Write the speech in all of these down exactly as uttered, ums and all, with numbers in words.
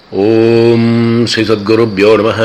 ஓம் ஸ்ரீ சத்குருப்யோ நமஹ.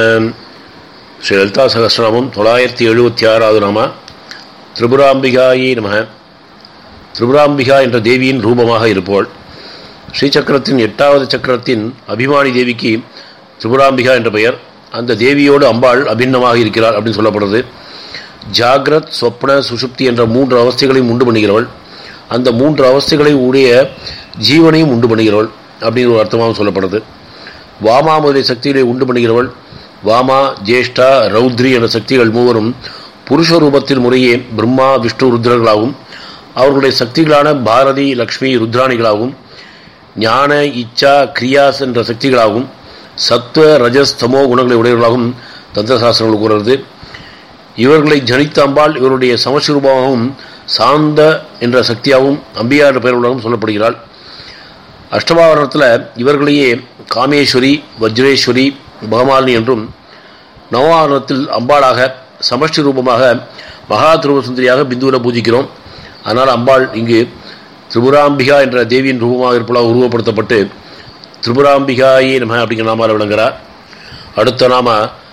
ஸ்ரீ லலிதா சகஸ்ரநாமம் தொள்ளாயிரத்தி எழுபத்தி ஆறாவது நாம திரிபுராம்பிகாயே நமஹ. திரிபுராம்பிகா என்ற தேவியின் ரூபமாக இருப்போள். ஸ்ரீசக்கரத்தின் எட்டாவது சக்கரத்தின் அபிமானி தேவிக்கு திரிபுராம்பிகா என்ற பெயர். அந்த தேவியோடு அம்பாள் அபிண்ணமாக இருக்கிறாள் அப்படின்னு சொல்லப்படுறது. ஜாகிரத், சொப்ன, சுஷுப்தி என்ற மூன்று அவஸ்தைகளையும் உண்டு பண்ணுகிறவள். அந்த மூன்று அவஸ்தைகளை உடைய ஜீவனையும் உண்டு பண்ணுகிறவள் அப்படின்னு ஒரு அர்த்தமாக சொல்லப்படுது. வாமா முதலிய சக்திகளை உண்டு பண்ணுகிறவள். வாமா, ஜேஷ்டா, ரௌத்ரி என்ற சக்திகள் மூவரும் புருஷ ரூபத்தில் முறையே பிரம்மா, விஷ்ணு, ருத்ரர்களாகவும் அவர்களுடைய சக்திகளான பாரதி, லக்ஷ்மி, ருத்ராணிகளாகவும் ஞான, இச்சா, கிரியாஸ் என்ற சக்திகளாகவும் சத்வ, ரஜஸ், தமோ குணங்களை உடையவர்களாகவும் தந்திரசாஸ்திரங்கள் கூறுகிறது. இவர்களை ஜனித்த அம்பாள் இவருடைய சமஸ்வரூபமாகவும் சாந்த என்ற சக்தியாகவும் அம்பிகா என்ற பெயர்களுடன் சொல்லப்படுகிறாள். அஷ்டமாவரணத்தில் இவர்களையே காமேஸ்வரி, வஜ்ரேஸ்வரி, பகமாலினி என்றும், நவாவரணத்தில் அம்பாளாக சமஷ்டி ரூபமாக மகா திரிபுர சுந்தரியாக பிந்துவில் பூஜிக்கிறோம். அதனால் அம்பாள் இங்கு திரிபுராம்பிகா என்ற தேவியின் ரூபமாக இருப்பதாக உருவப்படுத்தப்பட்டு திரிபுராம்பிகாயே நம அப்படிங்கிற நாமால் விளங்குகிறார். அடுத்த நாம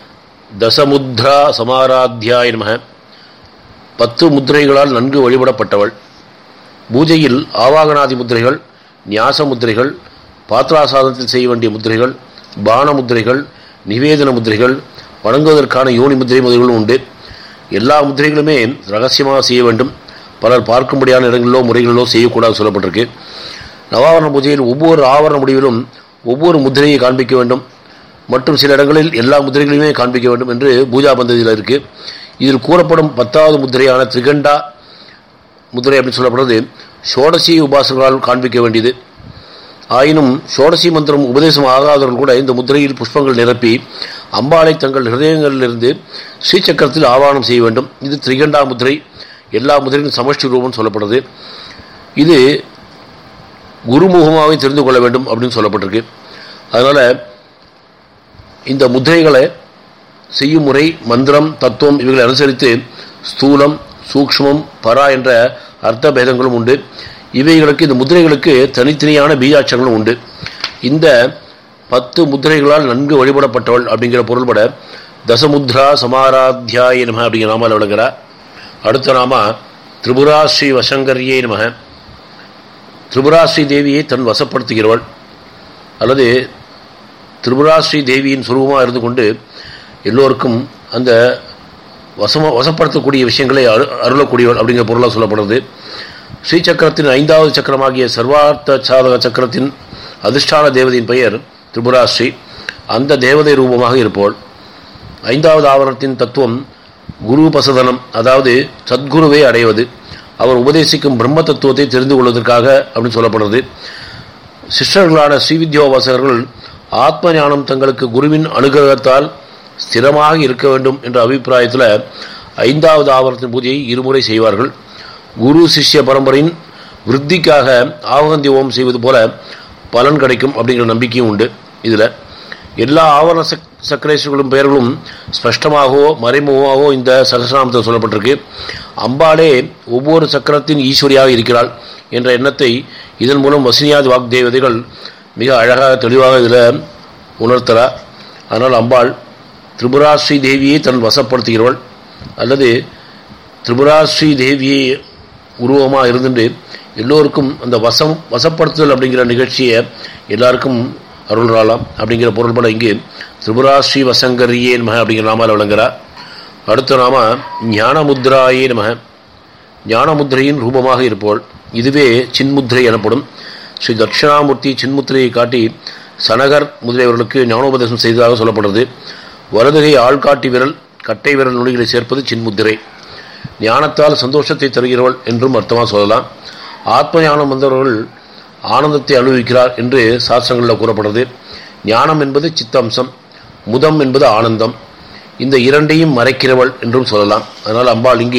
தசமுத்ரா சமாராத்தியாய நம. பத்து முத்திரைகளால் நன்கு வழிபடப்பட்டவள். பூஜையில் ஆவாகனாதி முத்திரைகள், ஞாச முத்திரைகள், பாத்ராசாதனத்தில் செய்ய வேண்டிய முத்திரைகள், பான முத்திரைகள், நிவேதன முத்திரைகள், வணங்குவதற்கான யோனி முத்திரை முதல்களும் உண்டு. எல்லா முத்திரைகளுமே ரகசியமாக செய்ய வேண்டும். பலர் பார்க்கும்படியான இடங்களிலோ முறைகளிலோ செய்யக்கூடாது சொல்லப்பட்டிருக்கு. நவாவரண பூஜையில் ஒவ்வொரு ஆவரண முடிவிலும் ஒவ்வொரு முத்திரையை காண்பிக்க வேண்டும் மற்றும் சில இடங்களில் எல்லா முத்திரைகளையுமே காண்பிக்க வேண்டும் என்று பூஜா பந்ததியில் இருக்குது. இதில் கூறப்படும் பத்தாவது முத்திரையான திரிகண்டா முத்திரை அப்படின்னு சொல்லப்படுறது ஷோடசி உபாசகர்களால் காண்பிக்க வேண்டியது. ஆயினும் ஷோடசி மந்திரம் உபதேசம் ஆகாதவர்கள் கூட இந்த முத்திரையில் புஷ்பங்கள் நிரப்பி அம்பாளை தங்கள் ஹிருதயங்களிலிருந்து ஸ்ரீசக்கரத்தில் ஆவானம் செய்ய வேண்டும். இது திரிகண்டா முத்திரை. எல்லா முத்திரையும் சமஷ்டி ரூபம் சொல்லப்படுது. இது குருமுகமாகவே தெரிந்து கொள்ள வேண்டும் அப்படின்னு சொல்லப்பட்டிருக்கு. அதனால் இந்த முத்திரைகளை செய்யும் முறை, மந்திரம், தத்துவம் இவைகளை அனுசரித்து ஸ்தூலம், சூக்ஷ்மம், பரா என்ற அர்த்த பேதங்களும் உண்டு. இவைகளுக்கு இந்த முத்திரைகளுக்கு தனித்தனியான பீஜாட்சங்களும் உண்டு. இந்த பத்து முத்திரைகளால் நன்கு வழிபடப்பட்டவள் அப்படிங்கிற பொருள்பட தசமுத்ரா சமாராத்தியாய நம அப்படிங்கிற நாமால் விளங்குகிறார். அடுத்த நாம திரிபுரா ஸ்ரீ வசங்கரியே நம. திரிபுரா ஸ்ரீ தேவியை தன் வசப்படுத்துகிறவள் அல்லது திரிபுரா ஸ்ரீ தேவியின் சுரூபமாக இருந்து கொண்டு எல்லோருக்கும் அந்த வசம வசப்படுத்தக்கூடிய விஷயங்களை அரு அருளக்கூடியவள் அப்படிங்கிற பொருளாக சொல்லப்படுறது. ஸ்ரீசக்கரத்தின் ஐந்தாவது சக்கரமாகிய சர்வார்த்த சாதக சக்கரத்தின் அதிஷ்டான தேவதையின் பெயர் திரிபுராஸ்ரீ. அந்த தேவதை ரூபமாக இருப்பவள். ஐந்தாவது ஆவரணத்தின் தத்துவம் குரு பசதனம், அதாவது சத்குருவை அடைவது. அவர் உபதேசிக்கும் பிரம்ம தத்துவத்தை தெரிந்து கொள்வதற்காக அப்படின்னு சொல்லப்படுறது. சிஷ்யர்களான ஸ்ரீவித்யோபாசகர்கள் ஆத்ம ஞானம் தங்களுக்கு குருவின் அனுகிரகத்தால் ஸ்திரமாக இருக்க வேண்டும் என்ற அபிப்பிராயத்தில் ஐந்தாவது ஆவரணத்தின் பூஜையை இருமுறை செய்வார்கள். குரு சிஷ்ய பரம்பரையின் விருத்திக்காக ஆவகந்தி ஓம் செய்வது போல பலன் கிடைக்கும் அப்படிங்கிற நம்பிக்கையும் உண்டு. இதில் எல்லா ஆவரண சக் சக்கரேஸ்வர்களும் பெயர்களும் ஸ்பஷ்டமாகவோ மறைமுகமாகவோ இந்த சகஸ்ரநாமத்தில் சொல்லப்பட்டிருக்கு. அம்பாளே ஒவ்வொரு சக்கரத்தின் ஈஸ்வரியாக இருக்கிறாள் என்ற எண்ணத்தை இதன் மூலம் வசினியாதி வாக் தேவதைகள் மிக அழகாக தெளிவாக இதில் உணர்த்தலாம். அதனால் அம்பாள் திரிபுராஸ்ரீ தேவியை தன் வசப்படுத்துகிறவள் அல்லது திரிபுராஸ்ரீ தேவியை உருவமாக இருந்துட்டு எல்லோருக்கும் அந்த வசம் வசப்படுத்துதல் அப்படிங்கிற நிகழ்ச்சியை எல்லாருக்கும் அருள்றாளாம் அப்படிங்கிற பொருள்பட இங்கு திரிபுராஸ்ரீ வசங்கரியே நம அப்படிங்கிற நாமால் விளங்குகிறார். அடுத்த நாம ஞானமுத்ராயே நம. ஞானமுத்திரையின் ரூபமாக இருப்போள். இதுவே சின்முத்திரை எனப்படும். ஸ்ரீ தட்சிணாமூர்த்தி சின்முத்திரையை காட்டி சனகர் முதலியவர்களுக்கு ஞானோபதேசம் செய்ததாக சொல்லப்படுறது. வலதுகை ஆள்காட்டி விரல், கட்டை விரல் நுனிகளை சேர்ப்பது சின்முத்திரை. ஞானத்தால் சந்தோஷத்தை தருகிறவள் என்றும் அர்த்தமாக சொல்லலாம். ஆத்ம ஞானம் வந்தவர்கள் ஆனந்தத்தை அனுபவிக்கிறார் என்று சாஸ்திரங்களில் கூறப்படுறது. ஞானம் என்பது சித்தம்சம், முதம் என்பது ஆனந்தம். இந்த இரண்டையும் மறைக்கிறவள் என்றும் சொல்லலாம். அதனால் அம்பாள் இங்கு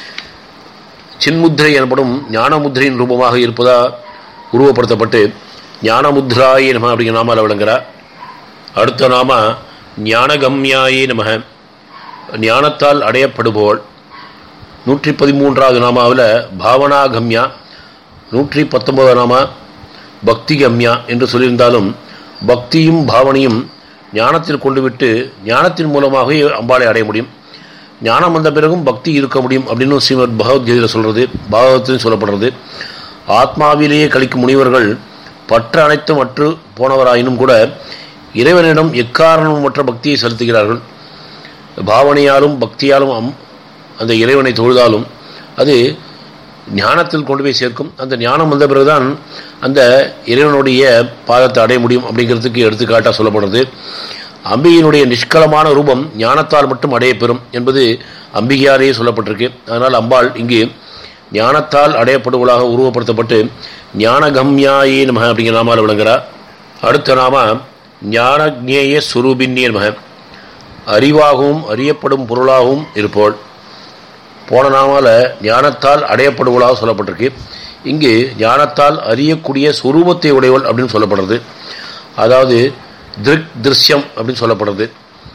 சின்முத்திரை எனப்படும் ஞானமுத்திரையின் ரூபமாக இருப்பதா உருவப்படுத்தப்பட்டு ஞானமுத்ராயே நம அப்படிங்கிற நாமால் விளங்குகிறார். அடுத்த நாம ஞானகம்யாயே நம. ஞானத்தால் அடையப்படுபவள். நூற்றி பதிமூன்றாவது நாமாவில் பாவனாகம்யா, நூற்றி பத்தொன்பது நாம பக்தி கம்யா என்று சொல்லியிருந்தாலும் பக்தியும் பாவனையும் ஞானத்தில் கொண்டு விட்டு ஞானத்தின் மூலமாகவே அம்பாளை அடைய முடியும். ஞானம் வந்த பிறகும் பக்தி இருக்க முடியும் அப்படின்னு ஸ்ரீமத் பகவத்கீதையில் சொல்கிறது, பாகவத்திலும் சொல்லப்படுறது. ஆத்மாவிலேயே கழிக்கும் முனிவர்கள் பற்று அனைத்தும் அற்று போனவராயினும் கூட இறைவனிடம் எக்காரணமும் மற்ற பக்தியை செலுத்துகிறார்கள். பாவனையாலும் பக்தியாலும் அம் அந்த இறைவனை தொழுதாலும் அது ஞானத்தில் கொண்டு போய் சேர்க்கும். அந்த ஞானம் வந்த பிறகுதான் அந்த இறைவனுடைய பாதத்தை அடைய முடியும் அப்படிங்கிறதுக்கு எடுத்துக்காட்டாக சொல்லப்படுறது. அம்பிகையினுடைய நிஷ்கலமான ரூபம் ஞானத்தால் மட்டும் அடைய பெறும் என்பது அம்பிகையாலேயே சொல்லப்பட்டிருக்கு. அதனால் அம்பாள் இங்கு ஞானத்தால் அடையப்படுவதாக உருவப்படுத்தப்பட்டு ஞானகம்யாயே நமக அப்படிங்கிற நாமால் விளங்குகிறார். அடுத்த நாம ஞானஜ்ஞேய சுரூபின்யே நமக, அறிவாகவும் அறியப்படும் பொருளாகவும் இருப்போள். போன நாமால ஞானத்தால் அடையப்படுவதாக சொல்லப்பட்டிருக்கு. இங்கு ஞானத்தால் அறியக்கூடிய சுரூபத்தை உடையவள் அப்படின்னு சொல்லப்படுறது. அதாவது திருக் திருஷ்யம் அப்படின்னு சொல்லப்படுறது.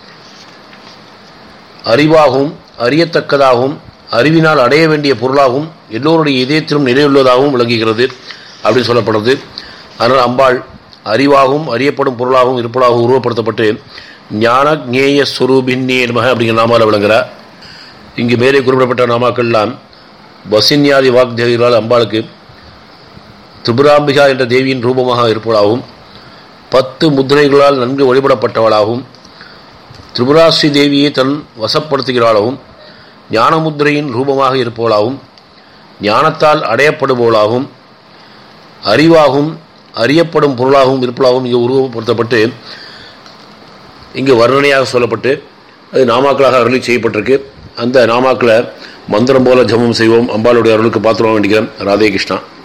அறிவாகவும் அறியத்தக்கதாகவும் அறிவினால் அடைய வேண்டிய பொருளாகவும் எல்லோருடைய இதயத்திலும் நிறைவுள்ளதாகவும் விளங்குகிறது அப்படின்னு சொல்லப்படுறது. அதனால் அம்பாள் அறிவாகவும் அறியப்படும் பொருளாகவும் இருப்பதாகவும் உருவப்படுத்தப்பட்டு ஞானஜ்ஞேய ஸ்வரூபின்யே நமக அப்படிங்கிற நாமால விளங்குகிறார். இங்கு மேலே குறிப்பிடப்பட்ட நாமாக்கள்லாம் வசின்யாதி வாக்தேவிகளால் அம்பாளுக்கு திரிபுராம்பிகா என்ற தேவியின் ரூபமாக இருப்பவளாகவும் பத்து முத்திரைகளால் நன்கு வழிபடப்பட்டவளாகவும் திரிபுராஸ்ரீ தேவியை தன் வசப்படுத்துகிறாளாகவும் ஞானமுத்திரையின் ரூபமாக இருப்பவளாகவும் ஞானத்தால் அடையப்படுபவளாகவும் அறிவாகவும் அறியப்படும் பொருளாகவும் இருப்பவளாகவும் இங்கு உருவப்படுத்தப்பட்டு இங்கு வர்ணனையாக சொல்லப்பட்டு அது நாமாக்களாக அருளி செய்யப்பட்டிருக்கு. அந்த நாமாக்களை மந்திரம் போல ஜபம் செய்வோம். அம்பாளுடைய அருளுக்கு பாத்திரம் வேண்டிக்கிறேன். ராதே கிருஷ்ணா.